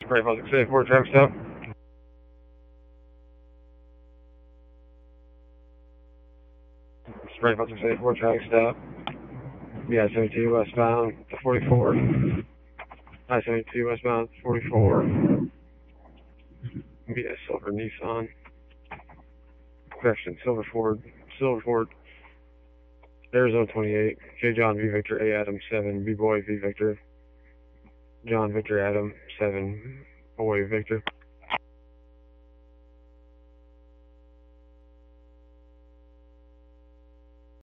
Spray 5684, traffic stop. Spray 5684, traffic stop. I-72 westbound to 44. I-72 westbound to 44. BS Silver Nissan. Correction, Silver Ford. Arizona 28. J. John V. Victor A. Adam 7. B. Boy V. Victor. John Victor Adam 7. Boy Victor.